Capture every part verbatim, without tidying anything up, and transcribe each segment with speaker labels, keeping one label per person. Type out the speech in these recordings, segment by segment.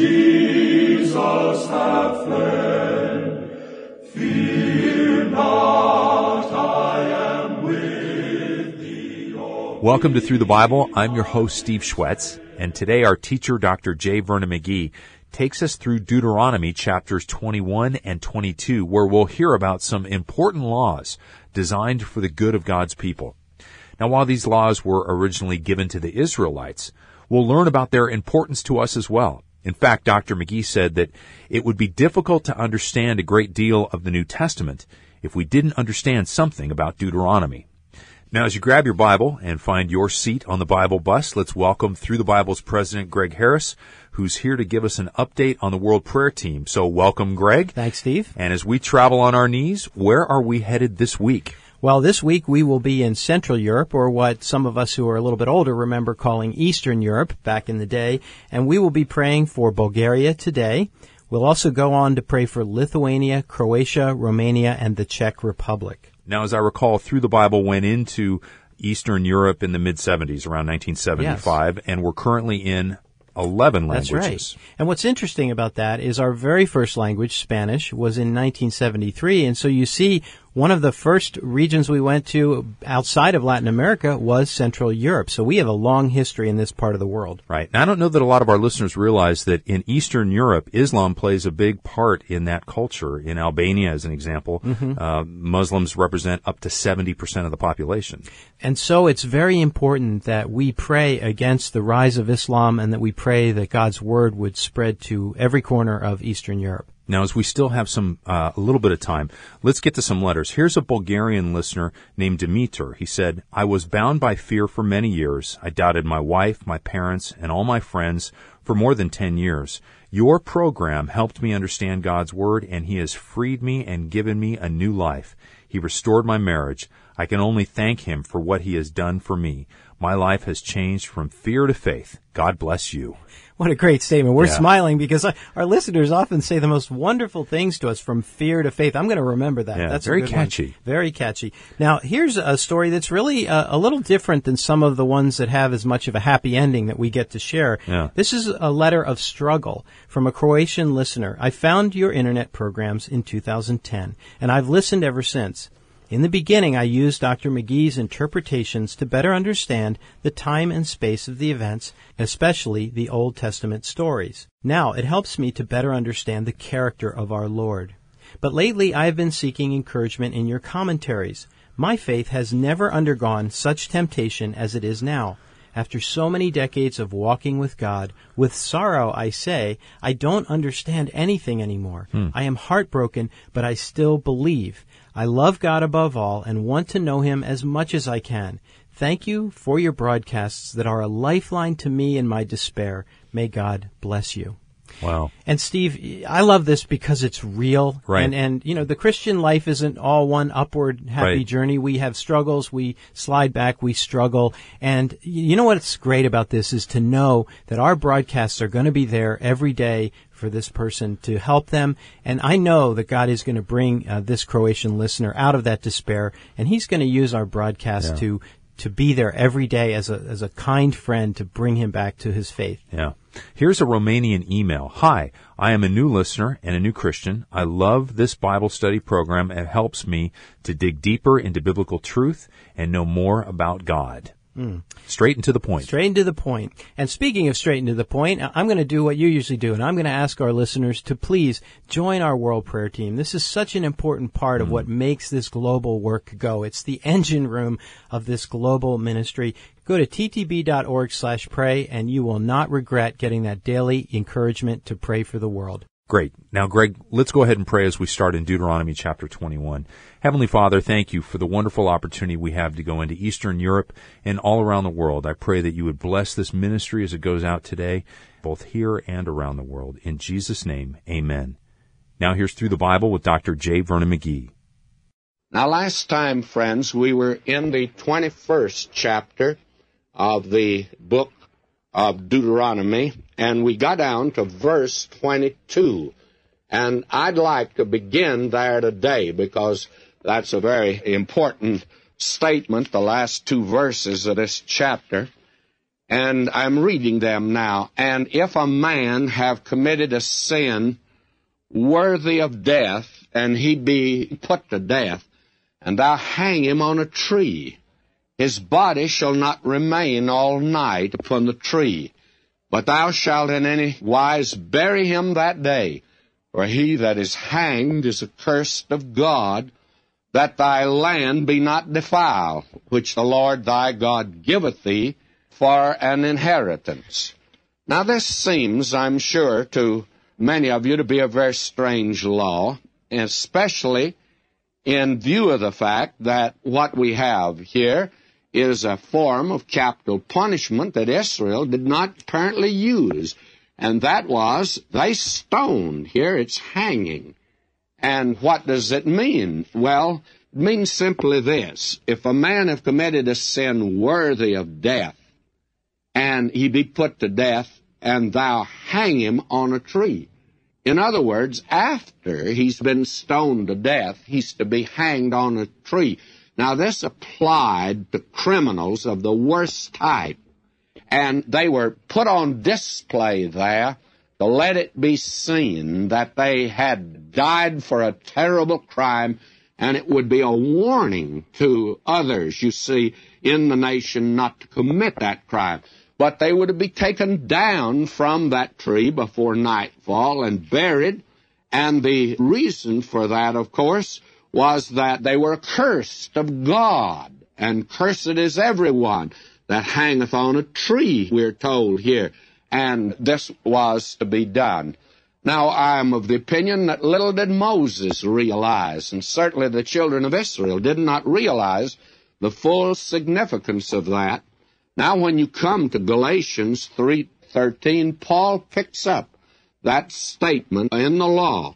Speaker 1: Jesus have fled. Fear not, I am with thee. O
Speaker 2: Welcome to Through the Bible. I'm your host, Steve Schwetz, and today our teacher, Doctor J. Vernon McGee, takes us through Deuteronomy chapters twenty-one and twenty-two, where we'll hear about some important laws designed for the good of God's people. Now, while these laws were originally given to the Israelites, we'll learn about their importance to us as well. In fact, Doctor McGee said that it would be difficult to understand a great deal of the New Testament if we didn't understand something about Deuteronomy. Now, as you grab your Bible and find your seat on the Bible bus, let's welcome Through the Bible's President Greg Harris, who's here to give us an update on the World Prayer Team. So welcome, Greg.
Speaker 3: Thanks, Steve.
Speaker 2: And as we travel on our knees, where are we headed this week?
Speaker 3: Well, this week we will be in Central Europe, or what some of us who are a little bit older remember calling Eastern Europe back in the day, and we will be praying for Bulgaria today. We'll also go on to pray for Lithuania, Croatia, Romania, and the Czech Republic.
Speaker 2: Now, as I recall, Through the Bible went into Eastern Europe in the mid-seventies, around nineteen seventy-five, yes. And we're currently in eleven languages.
Speaker 3: That's right. And what's interesting about that is our very first language, Spanish, was in nineteen seventy-three, and so you see one of the first regions we went to outside of Latin America was Central Europe. So we have a long history in this part of the world.
Speaker 2: Right. Now, I don't know that a lot of our listeners realize that in Eastern Europe, Islam plays a big part in that culture. In Albania, as an example, mm-hmm. uh, Muslims represent up to seventy percent of the population.
Speaker 3: And so it's very important that we pray against the rise of Islam and that we pray that God's word would spread to every corner of Eastern Europe.
Speaker 2: Now, as we still have some uh, a little bit of time, let's get to some letters. Here's a Bulgarian listener named Dimitar. He said, I was bound by fear for many years. I doubted my wife, my parents, and all my friends for more than ten years. Your program helped me understand God's word, and he has freed me and given me a new life. He restored my marriage. I can only thank him for what he has done for me. My life has changed from fear to faith. God bless you.
Speaker 3: What a great statement. We're
Speaker 2: yeah.
Speaker 3: smiling because our listeners often say the most wonderful things to us, from fear to faith. I'm going to remember that.
Speaker 2: Yeah,
Speaker 3: that's
Speaker 2: very
Speaker 3: a good
Speaker 2: catchy.
Speaker 3: One. Very catchy. Now, here's a story that's really uh, a little different than some of the ones that have as much of a happy ending that we get to share.
Speaker 2: Yeah.
Speaker 3: This is a letter of struggle from a Croatian listener. I found your internet programs in two thousand ten, and I've listened ever since. In the beginning, I used Doctor McGee's interpretations to better understand the time and space of the events, especially the Old Testament stories. Now, it helps me to better understand the character of our Lord. But lately, I have been seeking encouragement in your commentaries. My faith has never undergone such temptation as it is now. After so many decades of walking with God, with sorrow I say, I don't understand anything anymore. Hmm. I am heartbroken, but I still believe. I love God above all and want to know him as much as I can. Thank you for your broadcasts that are a lifeline to me in my despair. May God bless you.
Speaker 2: Wow.
Speaker 3: And Steve, I love this because it's real.
Speaker 2: Right.
Speaker 3: And, and, you know, the Christian life isn't all one upward happy
Speaker 2: right.
Speaker 3: journey. We have struggles. We slide back. We struggle. And you know what's great about this is to know that our broadcasts are going to be there every day for this person to help them. And I know that God is going to bring uh, this Croatian listener out of that despair. And he's going to use our broadcast
Speaker 2: yeah.
Speaker 3: to to be there every day as a as a kind friend to bring him back to his faith.
Speaker 2: Yeah. Here's a Romanian email. Hi, I am a new listener and a new Christian. I love this Bible study program. It helps me to dig deeper into biblical truth and know more about God. Mm. Straight and to the point.
Speaker 3: Straight and to the point. And speaking of straight and to the point, I'm going to do what you usually do, and I'm going to ask our listeners to please join our World Prayer Team. This is such an important part of mm. what makes this global work go. It's the engine room of this global ministry. Go to t t b dot org slash pray, and you will not regret getting that daily encouragement to pray for the world.
Speaker 2: Great. Now, Greg, let's go ahead and pray as we start in Deuteronomy chapter twenty-one. Heavenly Father, thank you for the wonderful opportunity we have to go into Eastern Europe and all around the world. I pray that you would bless this ministry as it goes out today, both here and around the world. In Jesus' name, amen. Now here's Through the Bible with Doctor J. Vernon McGee.
Speaker 4: Now, last time, friends, we were in the twenty-first chapter of the book of Deuteronomy, and we got down to verse twenty-two. And I'd like to begin there today because that's a very important statement, the last two verses of this chapter. and I'm reading them now. And if a man have committed a sin worthy of death, and he be put to death, and thou hang him on a tree, his body shall not remain all night upon the tree, but thou shalt in any wise bury him that day. For he that is hanged is accursed of God, that thy land be not defiled, which the Lord thy God giveth thee for an inheritance. Now this seems, I'm sure, to many of you to be a very strange law, especially in view of the fact that what we have here is a form of capital punishment that Israel did not apparently use, and that was they stoned. Here it's hanging. And what does it mean? Well, it means simply this. If a man have committed a sin worthy of death, and he be put to death, and thou hang him on a tree. In other words, after he's been stoned to death, he's to be hanged on a tree. Now, this applied to criminals of the worst type, and they were put on display there to let it be seen that they had died for a terrible crime, and it would be a warning to others, you see, in the nation not to commit that crime. But they were to be taken down from that tree before nightfall and buried, and the reason for that, of course, was that they were cursed of God, and cursed is everyone that hangeth on a tree, we're told here, and this was to be done. Now, I'm of the opinion that little did Moses realize, and certainly the children of Israel did not realize the full significance of that. Now, when you come to Galatians three thirteen, Paul picks up that statement in the law.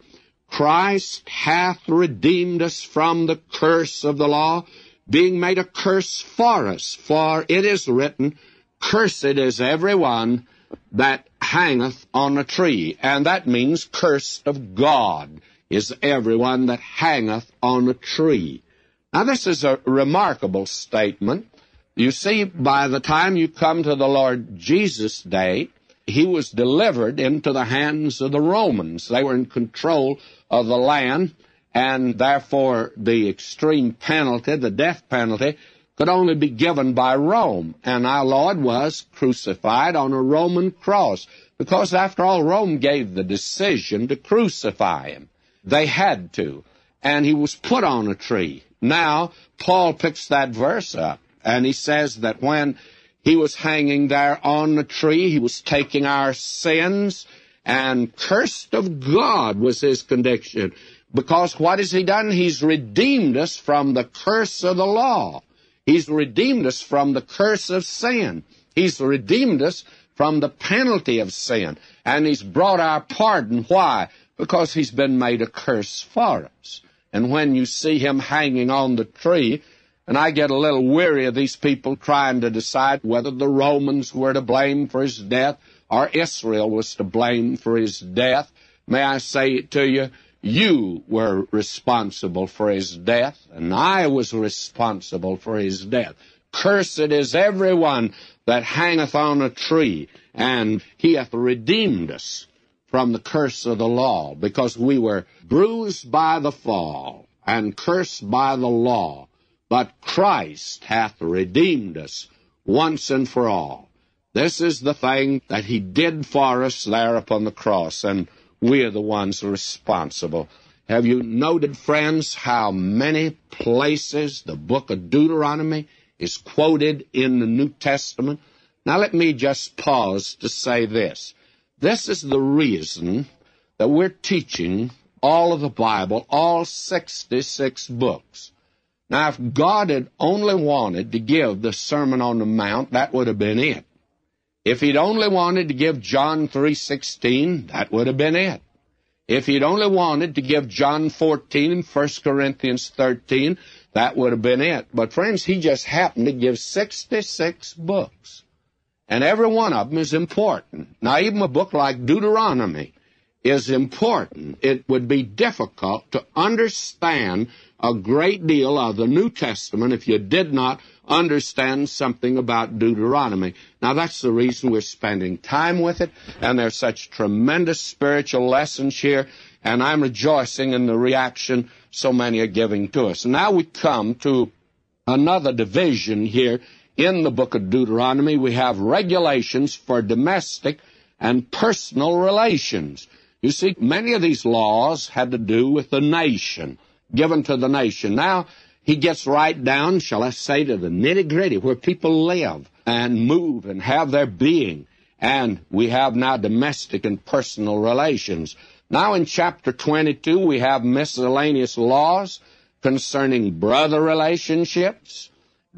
Speaker 4: Christ hath redeemed us from the curse of the law, being made a curse for us. For it is written, Cursed is every one that hangeth on a tree. And that means cursed of God is everyone that hangeth on a tree. Now, this is a remarkable statement. You see, by the time you come to the Lord Jesus' day, he was delivered into the hands of the Romans. They were in control of the land, and therefore the extreme penalty, the death penalty, could only be given by Rome. And our Lord was crucified on a Roman cross, because after all, Rome gave the decision to crucify him. They had to, and he was put on a tree. Now, Paul picks that verse up, and he says that when he was hanging there on the tree, he was taking our sins, and cursed of God was his condition. Because what has he done? He's redeemed us from the curse of the law. He's redeemed us from the curse of sin. He's redeemed us from the penalty of sin. And he's brought our pardon. Why? Because he's been made a curse for us. And when you see him hanging on the tree, and I get a little weary of these people trying to decide whether the Romans were to blame for his death or Israel was to blame for his death, may I say to you, you were responsible for his death, and I was responsible for his death. Cursed is everyone that hangeth on a tree, and he hath redeemed us from the curse of the law, because we were bruised by the fall and cursed by the law. But Christ hath redeemed us once and for all. This is the thing that he did for us there upon the cross, and we're the ones responsible. Have you noted, friends, how many places the book of Deuteronomy is quoted in the New Testament? Now let me just pause to say this. This is the reason that we're teaching all of the Bible, all sixty-six books. Now, if God had only wanted to give the Sermon on the Mount, that would have been it. If he'd only wanted to give John three sixteen, that would have been it. If he'd only wanted to give John fourteen and First Corinthians thirteen, that would have been it. But, friends, he just happened to give sixty-six books. And every one of them is important. Now, even a book like Deuteronomy is important. It would be difficult to understand a great deal of the New Testament if you did not understand something about Deuteronomy. Now, that's the reason we're spending time with it, and there's such tremendous spiritual lessons here, and I'm rejoicing in the reaction so many are giving to us. Now we come to another division here in the book of Deuteronomy. We have regulations for domestic and personal relations. You see, many of these laws had to do with the nation, given to the nation. Now, he gets right down, shall I say, to the nitty-gritty, where people live and move and have their being. And we have now domestic and personal relations. Now in chapter twenty-two, we have miscellaneous laws concerning brother relationships,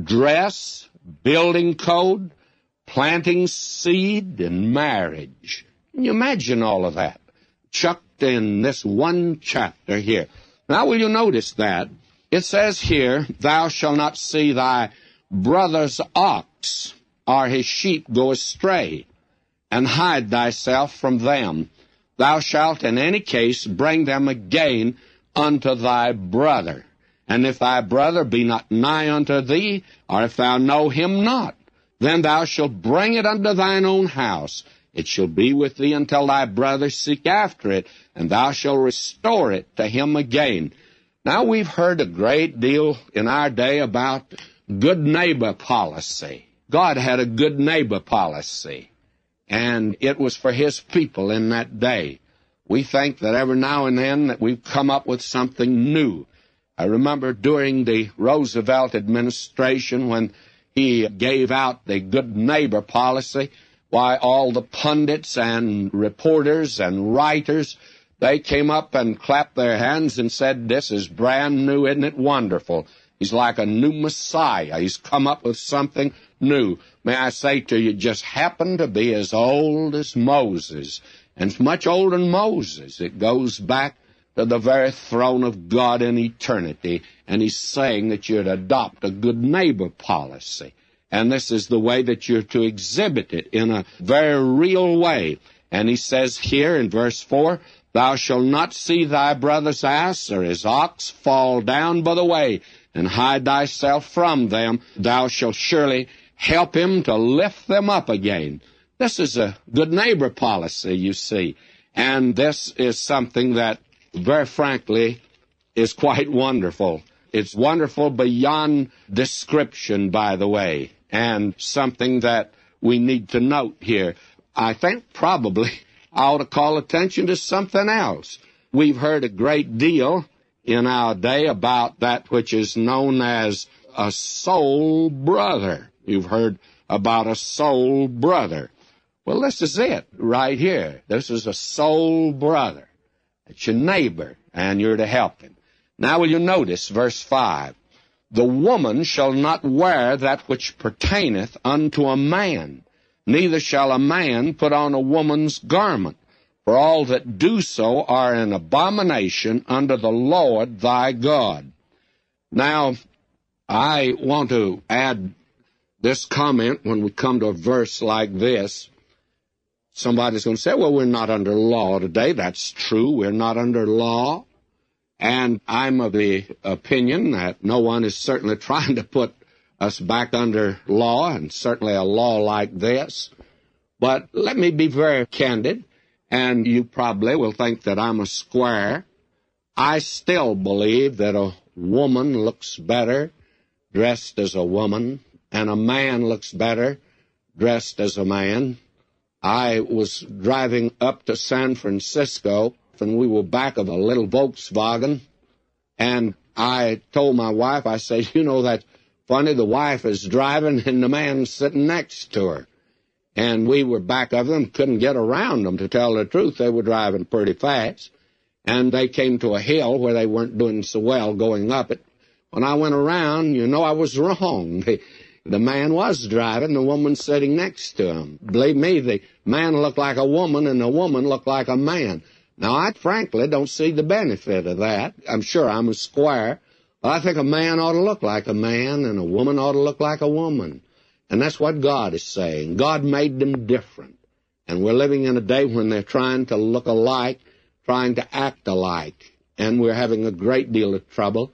Speaker 4: dress, building code, planting seed, and marriage. Can you imagine all of that chucked in this one chapter here? Now will you notice that? It says here, thou shalt not see thy brother's ox or his sheep go astray, and hide thyself from them. Thou shalt in any case bring them again unto thy brother. And if thy brother be not nigh unto thee, or if thou know him not, then thou shalt bring it unto thine own house. It shall be with thee until thy brother seek after it, and thou shalt restore it to him again. Now, we've heard a great deal in our day about good neighbor policy. God had a good neighbor policy, and it was for his people in that day. We think that every now and then that we've come up with something new. I remember during the Roosevelt administration when he gave out the good neighbor policy, why all the pundits and reporters and writers, they came up and clapped their hands and said, this is brand new, isn't it wonderful? He's like a new Messiah. He's come up with something new. May I say to you, just happened to be as old as Moses, and it's much older than Moses. It goes back to the very throne of God in eternity, and he's saying that you're to adopt a good neighbor policy. And this is the way that you're to exhibit it in a very real way. And he says here in verse four, thou shalt not see thy brother's ass or his ox fall down by the way, and hide thyself from them. Thou shalt surely help him to lift them up again. This is a good neighbor policy, you see. And this is something that, very frankly, is quite wonderful. It's wonderful beyond description, by the way, and something that we need to note here. I think probably I ought to call attention to something else. We've heard a great deal in our day about that which is known as a soul brother. You've heard about a soul brother. Well, this is it right here. This is a soul brother. It's your neighbor, and you're to help him. Now will you notice verse five? The woman shall not wear that which pertaineth unto a man, neither shall a man put on a woman's garment, for all that do so are an abomination unto the Lord thy God. Now, I want to add this comment when we come to a verse like this. Somebody's going to say, well, we're not under law today. That's true. We're not under law. And I'm of the opinion that no one is certainly trying to put us back under law, and certainly a law like this. But let me be very candid, and you probably will think that I'm a square. I still believe that a woman looks better dressed as a woman, and a man looks better dressed as a man. I was driving up to San Francisco, and we were back of a little Volkswagen, and I told my wife, I said, you know, that's funny, the wife is driving and the man's sitting next to her. And we were back of them, couldn't get around them, to tell the truth. They were driving pretty fast, and they came to a hill where they weren't doing so well going up it. When I went around, you know, I was wrong. The, the man was driving, the woman sitting next to him. Believe me, the man looked like a woman, and the woman looked like a man. Now, I frankly don't see the benefit of that. I'm sure I'm a square, but I think a man ought to look like a man, and a woman ought to look like a woman. And that's what God is saying. God made them different. And we're living in a day when they're trying to look alike, trying to act alike. And we're having a great deal of trouble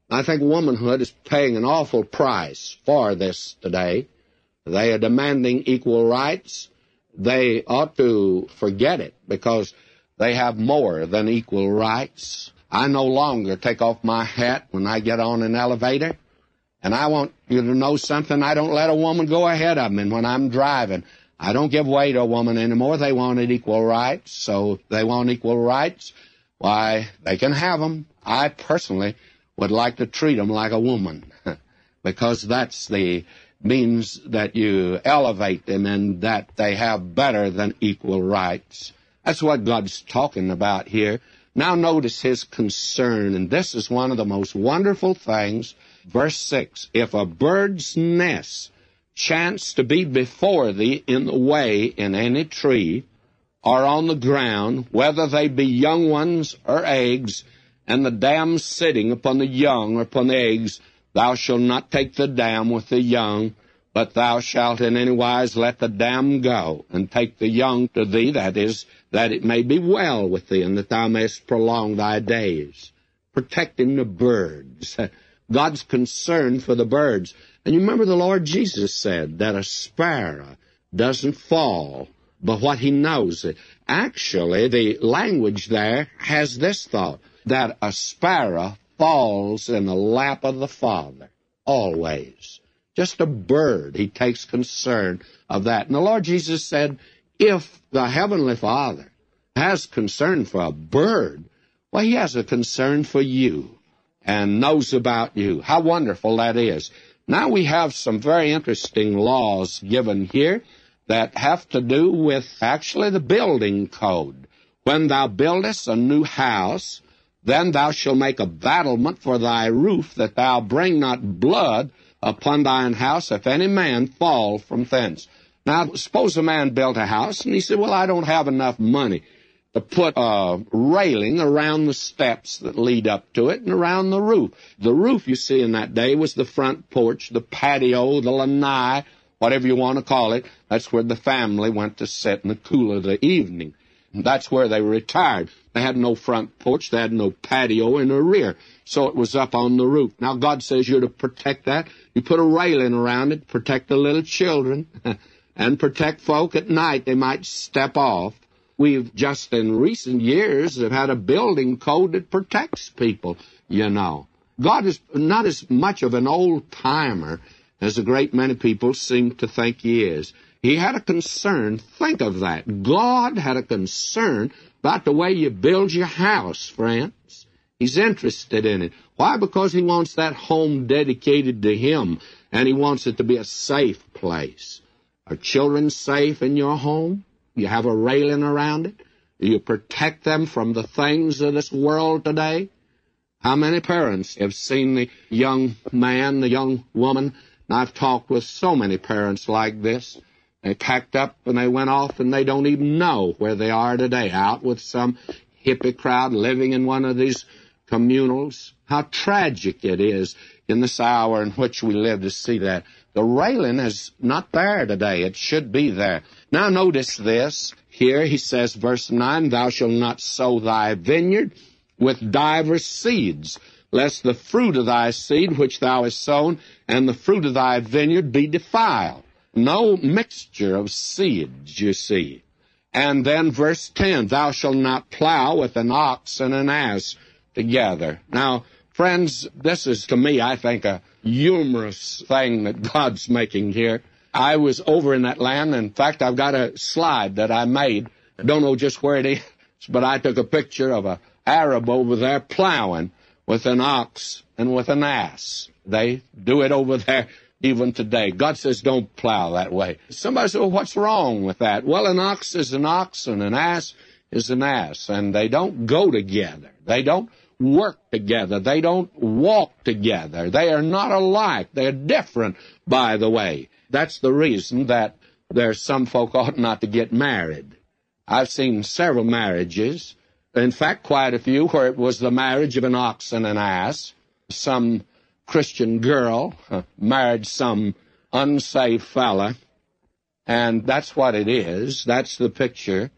Speaker 4: I think womanhood is paying an awful price for this today. They are demanding equal rights. They ought to forget it because they have more than equal rights. I no longer take off my hat when I get on an elevator. And I want you to know something. I don't let a woman go ahead of me. And when I'm driving, I don't give way to a woman anymore. They wanted equal rights. So if they want equal rights, why, they can have them. I personally would like to treat them like a woman because that's the means that you elevate them and that they have better than equal rights. That's what God's talking about here. Now notice his concern, and this is one of the most wonderful things. Verse six, if a bird's nest chance to be before thee in the way in any tree or on the ground, whether they be young ones or eggs, and the dam sitting upon the young or upon the eggs, thou shalt not take the dam with the young, but thou shalt in any wise let the dam go, and take the young to thee, that is, that it may be well with thee, and that thou mayest prolong thy days. Protecting the birds. God's concern for the birds. And you remember the Lord Jesus said that a sparrow doesn't fall, but what he knows it. Actually, the language there has this thought, that a sparrow falls in the lap of the Father, always. Just a bird, he takes concern of that. And the Lord Jesus said, if the Heavenly Father has concern for a bird, well, he has a concern for you and knows about you. How wonderful that is. Now we have some very interesting laws given here that have to do with actually the building code. When thou buildest a new house, then thou shalt make a battlement for thy roof, that thou bring not blood upon thine house, if any man fall from thence. Now, suppose a man built a house, and he said, well, I don't have enough money to put a railing around the steps that lead up to it and around the roof. The roof, you see, in that day was the front porch, the patio, the lanai, whatever you want to call it. That's where the family went to sit in the cool of the evening. That's where they retired. They had no front porch. They had no patio in the rear. So it was up on the roof. Now, God says you're to protect that. You put a railing around it, protect the little children, and protect folk at night. They might step off. We've just in recent years have had a building code that protects people, you know. God is not as much of an old-timer as a great many people seem to think he is. He had a concern. Think of that. God had a concern about the way you build your house, friends. He's interested in it. Why? Because he wants that home dedicated to him, and he wants it to be a safe place. Are children safe in your home? You have a railing around it? Do you protect them from the things of this world today? How many parents have seen the young man, the young woman? And I've talked with so many parents like this. They packed up and they went off and they don't even know where they are today, out with some hippie crowd living in one of these communals. How tragic it is in this hour in which we live to see that. The railing is not there today. It should be there. Now notice this. Here he says, verse nine, thou shalt not sow thy vineyard with divers seeds, lest the fruit of thy seed which thou hast sown and the fruit of thy vineyard be defiled. No mixture of seeds, you see. And then verse ten, thou shalt not plow with an ox and an ass together. Now, friends, this is to me, I think, a humorous thing that God's making here. I was over in that land. In fact, I've got a slide that I made. I don't know just where it is, but I took a picture of an Arab over there plowing with an ox and with an ass. They do it over there even today. God says don't plow that way. Somebody says, well, what's wrong with that? Well, an ox is an ox and an ass is an ass, and they don't go together. They don't work together. They don't walk together. They are not alike. They're different, by the way. That's the reason that there's some folk ought not to get married. I've seen several marriages, in fact, quite a few, where it was the marriage of an ox and an ass. Some Christian girl uh, married some unsaved fella, and that's what it is. That's the picture.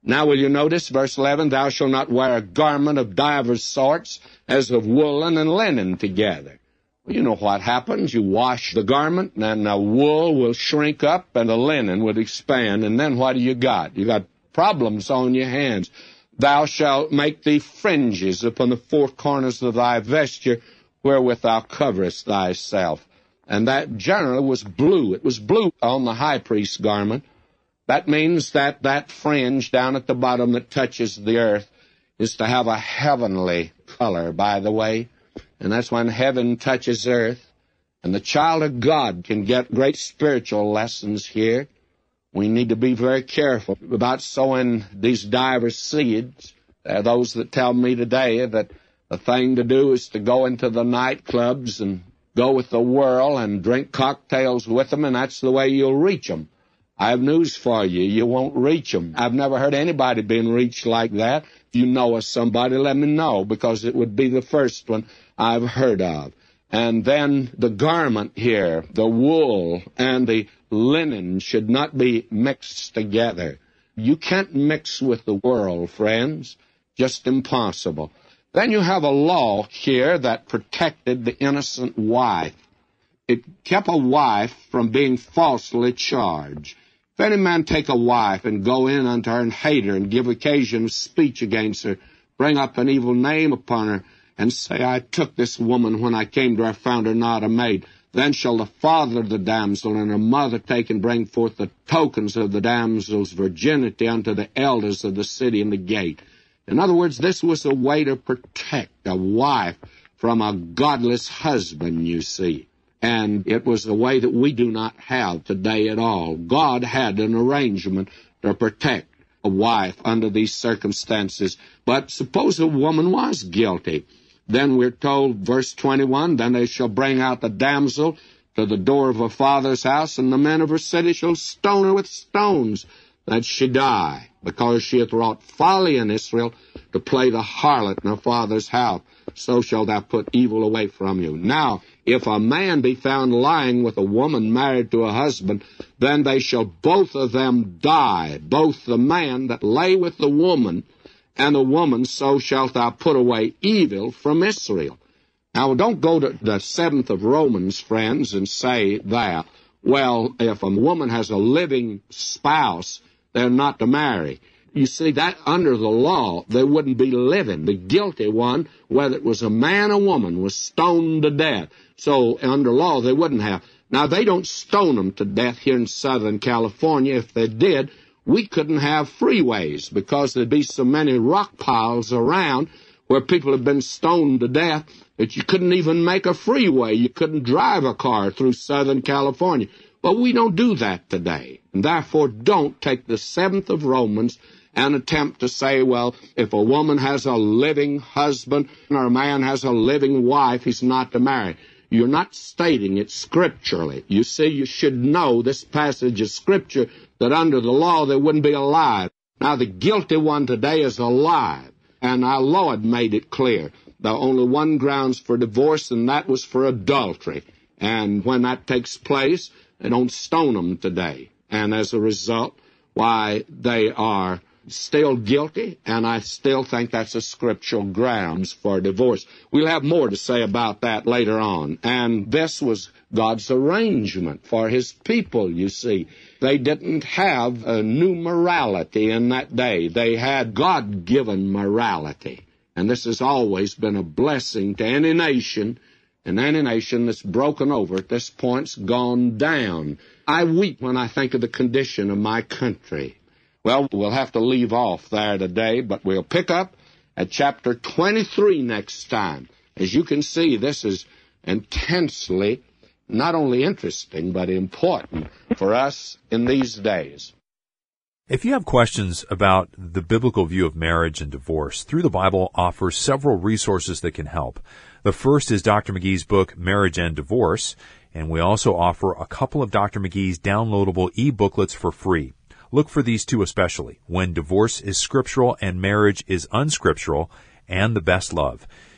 Speaker 4: Now will you notice verse eleven, thou shalt not wear a garment of divers sorts, as of woolen and linen together. Well, you know what happens. You wash the garment, and the wool will shrink up, and the linen would expand, and then what do you got? You got problems on your hands. Thou shalt make thee fringes upon the four corners of thy vesture, wherewith thou coverest thyself. And that generally was blue. It was blue on the high priest's garment. That means that that fringe down at the bottom that touches the earth is to have a heavenly color, by the way. And that's when heaven touches earth. And the child of God can get great spiritual lessons here. We need to be very careful about sowing these diverse seeds. There are those that tell me today that the thing to do is to go into the nightclubs and go with the whirl and drink cocktails with them, and that's the way you'll reach them. I have news for you. You won't reach them. I've never heard anybody being reached like that. If you know of somebody, let me know, because it would be the first one I've heard of. And then the garment here, the wool and the linen should not be mixed together. You can't mix with the world, friends. Just impossible. Then you have a law here that protected the innocent wife. It kept a wife from being falsely charged. If any man take a wife and go in unto her and hate her and give occasion of speech against her, bring up an evil name upon her, and say, I took this woman when I came to her, found her not a maid, then shall the father of the damsel and her mother take and bring forth the tokens of the damsel's virginity unto the elders of the city and the gate. In other words, this was a way to protect a wife from a godless husband, you see. And it was a way that we do not have today at all. God had an arrangement to protect a wife under these circumstances. But suppose a woman was guilty. Then we're told, verse twenty-one, then they shall bring out the damsel to the door of her father's house, and the men of her city shall stone her with stones, that she die, because she hath wrought folly in Israel to play the harlot in her father's house. So shall thou put evil away from you. Now, if a man be found lying with a woman married to a husband, then they shall both of them die, both the man that lay with the woman, and the woman, so shalt thou put away evil from Israel. Now, don't go to the seventh of Romans, friends, and say that, well, if a woman has a living spouse, they're not to marry. You see, that under the law, they wouldn't be living. The guilty one, whether it was a man or woman, was stoned to death. So under law, they wouldn't have. Now, they don't stone them to death here in Southern California. If they did, we couldn't have freeways because there'd be so many rock piles around where people have been stoned to death that you couldn't even make a freeway. You couldn't drive a car through Southern California. But we don't do that today. And therefore, don't take the seventh of Romans and attempt to say, well, if a woman has a living husband or a man has a living wife, he's not to marry. You're not stating it scripturally. You see, you should know this passage of Scripture that under the law they wouldn't be alive. Now, the guilty one today is alive, and our Lord made it clear. There are only one grounds for divorce, and that was for adultery. And when that takes place, they don't stone them today. And as a result, why, they are still guilty, and I still think that's a scriptural grounds for divorce. We'll have more to say about that later on. And this was God's arrangement for his people, you see. They didn't have a new morality in that day. They had God-given morality. And this has always been a blessing to any nation, and any nation that's broken over at this point's gone down. I weep when I think of the condition of my country. Well, we'll have to leave off there today, but we'll pick up at chapter twenty-three next time. As you can see, this is intensely not only interesting, but important for us in these days.
Speaker 2: If you have questions about the biblical view of marriage and divorce, Through the Bible offers several resources that can help. The first is Doctor McGee's book, Marriage and Divorce, and we also offer a couple of Doctor McGee's downloadable e-booklets for free. Look for these two especially, When Divorce is Scriptural and Marriage is Unscriptural, and The Best Love.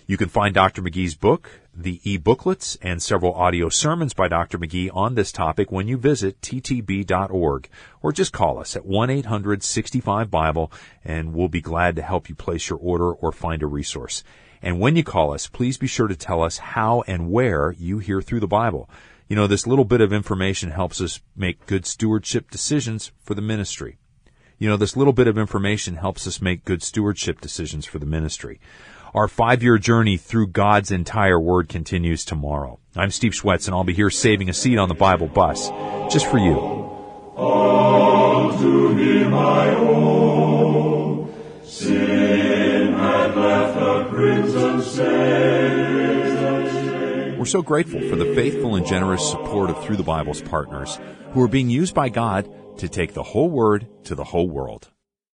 Speaker 2: You can find Doctor McGee's book, the e-booklets, and several audio sermons by Doctor McGee on this topic when you visit t t b dot org, or just call us at one eight hundred sixty-five Bible, and we'll be glad to help you place your order or find a resource. And when you call us, please be sure to tell us how and where you hear through the Bible. You know, this little bit of information helps us make good stewardship decisions for the ministry. You know, this little bit of information helps us make good stewardship decisions for the ministry. Our five-year journey through God's entire Word continues tomorrow. I'm Steve Schwetz, and I'll be here saving a seat on the Bible bus, just for you.
Speaker 1: All to Him I owe, sin had left a crimson stain.
Speaker 2: We're so grateful for the faithful and generous support of Through the Bible's partners, who are being used by God to take the whole Word to the whole world.